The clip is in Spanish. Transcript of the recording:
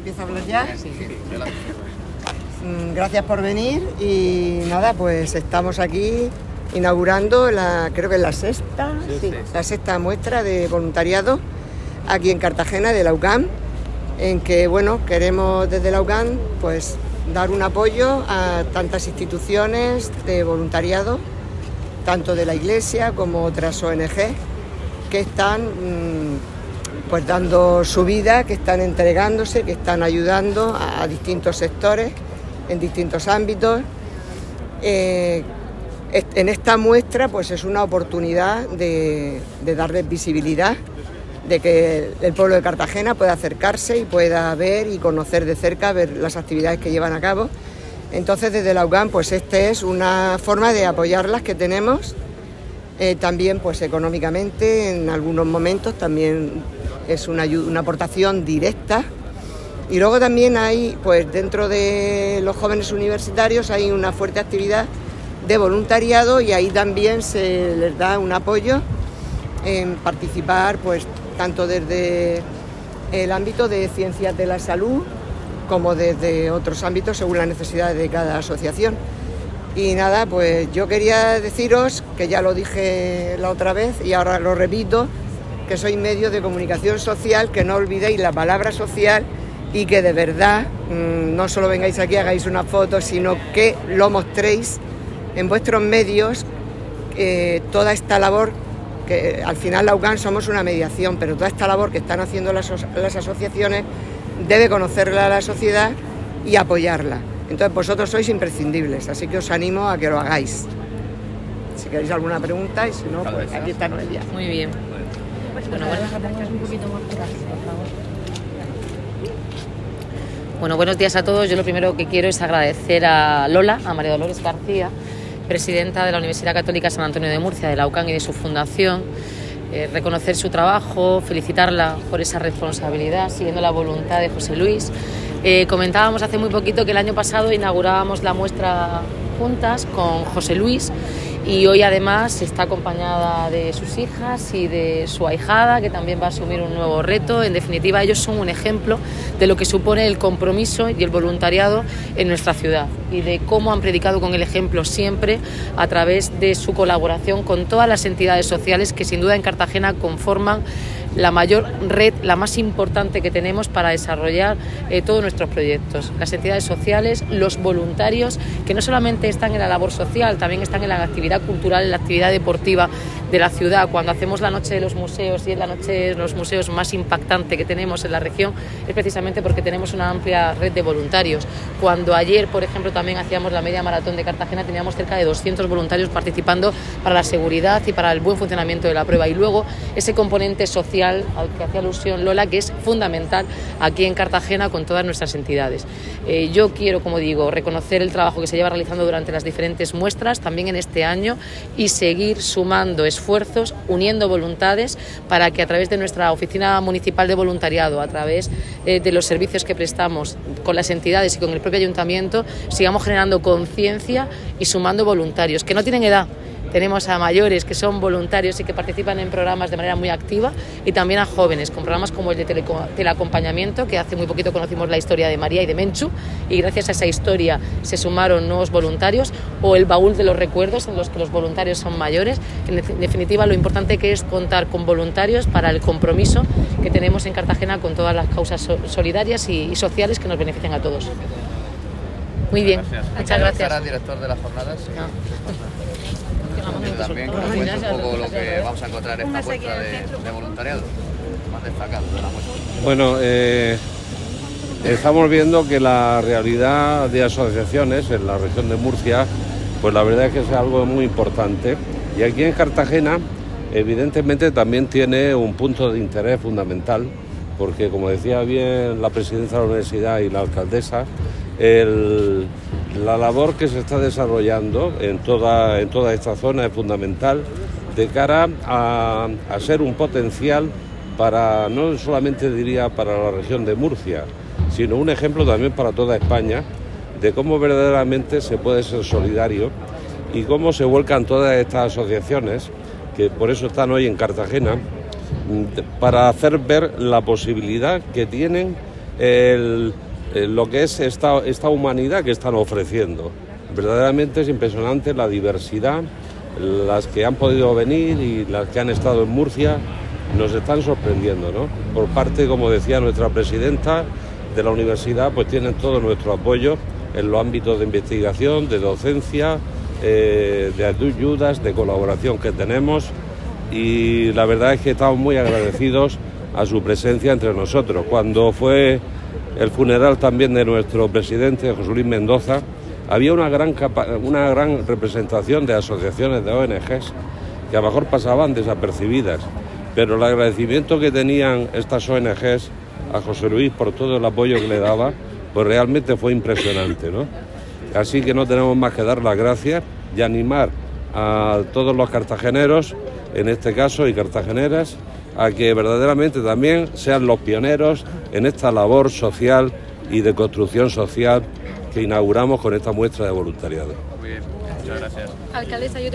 ¿Empiezo a hablar ya? Sí. Gracias por venir y nada, pues estamos aquí inaugurando creo que es la sexta muestra de voluntariado aquí en Cartagena de la UCAM, en que bueno, queremos desde la UCAM pues dar un apoyo a tantas instituciones de voluntariado, tanto de la Iglesia como otras ONG que están pues dando su vida, que están entregándose, que están ayudando a distintos sectores, en distintos ámbitos. En esta muestra pues es una oportunidad de darles visibilidad, de que el pueblo de Cartagena pueda acercarse y pueda ver y conocer de cerca, ver las actividades que llevan a cabo. Entonces desde la UCAM pues esta es una forma de apoyarlas que tenemos, también pues económicamente en algunos momentos también es una aportación directa. Y luego también hay, pues dentro de los jóvenes universitarios hay una fuerte actividad de voluntariado y ahí también se les da un apoyo en participar, pues tanto desde el ámbito de ciencias de la salud como desde otros ámbitos según las necesidades de cada asociación. Y nada, pues yo quería deciros, que ya lo dije la otra vez y ahora lo repito, que soy medio de comunicación social, que no olvidéis la palabra social y que de verdad no solo vengáis aquí, hagáis una foto, sino que lo mostréis en vuestros medios, toda esta labor, que al final la UCAM somos una mediación, pero toda esta labor que están haciendo las asociaciones debe conocerla a la sociedad y apoyarla. Entonces vosotros sois imprescindibles, así que os animo a que lo hagáis. Si queréis alguna pregunta y si no, pues aquí está Noelia. Muy bien. Bueno, buenos días a todos. Yo lo primero que quiero es agradecer a Lola, a María Dolores García, presidenta de la Universidad Católica San Antonio de Murcia, de la UCAM y de su fundación, reconocer su trabajo, felicitarla por esa responsabilidad, siguiendo la voluntad de José Luis. Comentábamos hace muy poquito que el año pasado inaugurábamos la muestra juntas con José Luis y hoy además está acompañada de sus hijas y de su ahijada, que también va a asumir un nuevo reto. En definitiva, ellos son un ejemplo de lo que supone el compromiso y el voluntariado en nuestra ciudad y de cómo han predicado con el ejemplo siempre a través de su colaboración con todas las entidades sociales que sin duda en Cartagena conforman la mayor red, la más importante que tenemos para desarrollar todos nuestros proyectos. Las entidades sociales, los voluntarios, que no solamente están en la labor social, también están en la actividad cultural, en la actividad deportiva de la ciudad. Cuando hacemos la Noche de los Museos, y es la Noche de los Museos más impactante que tenemos en la región, es precisamente porque tenemos una amplia red de voluntarios. Cuando ayer, por ejemplo, también hacíamos la media maratón de Cartagena, teníamos cerca de 200 voluntarios participando para la seguridad y para el buen funcionamiento de la prueba. Y luego ese componente social al que hacía alusión Lola, que es fundamental aquí en Cartagena con todas nuestras entidades. Yo quiero, como digo, reconocer el trabajo que se lleva realizando durante las diferentes muestras, también en este año, y seguir sumando esfuerzos, uniendo voluntades, para que a través de nuestra Oficina Municipal de Voluntariado, a través de los servicios que prestamos con las entidades y con el propio ayuntamiento, sigamos generando conciencia y sumando voluntarios que no tienen edad. Tenemos a mayores que son voluntarios y que participan en programas de manera muy activa, y también a jóvenes con programas como el de teleacompañamiento, que hace muy poquito conocimos la historia de María y de Menchu, y gracias a esa historia se sumaron nuevos voluntarios, o el baúl de los recuerdos, en los que los voluntarios son mayores. En definitiva, lo importante que es contar con voluntarios para el compromiso que tenemos en Cartagena con todas las causas solidarias y sociales que nos benefician a todos. Muy bien, muchas gracias. ¿Al director de las jornadas? También que nos cuente un poco lo que vamos a encontrar en esta muestra de voluntariado, más destacado de la muestra. Bueno, estamos viendo que la realidad de asociaciones en la región de Murcia, pues la verdad es que es algo muy importante, y aquí en Cartagena evidentemente también tiene un punto de interés fundamental, porque como decía bien la presidenta de la universidad y la alcaldesa, la labor que se está desarrollando en toda esta zona es fundamental de cara a ser un potencial para, no solamente diría para la región de Murcia, sino un ejemplo también para toda España de cómo verdaderamente se puede ser solidario y cómo se vuelcan todas estas asociaciones, que por eso están hoy en Cartagena, para hacer ver la posibilidad que tienen lo que es esta humanidad que están ofreciendo. Verdaderamente es impresionante la diversidad, las que han podido venir y las que han estado en Murcia nos están sorprendiendo, ¿no? Por parte, como decía nuestra presidenta de la universidad, pues tienen todo nuestro apoyo en los ámbitos de investigación, de docencia, de ayudas, de colaboración que tenemos, y la verdad es que estamos muy agradecidos a su presencia entre nosotros. Cuando fue el funeral también de nuestro presidente, José Luis Mendoza, había una gran representación de asociaciones de ONGs que a lo mejor pasaban desapercibidas, pero el agradecimiento que tenían estas ONGs a José Luis por todo el apoyo que le daba, pues realmente fue impresionante, ¿no? Así que no tenemos más que dar las gracias y animar a todos los cartageneros, en este caso, y cartageneras, a que verdaderamente también sean los pioneros en esta labor social y de construcción social que inauguramos con esta muestra de voluntariado. Muy bien, muchas gracias. Alcaldesa,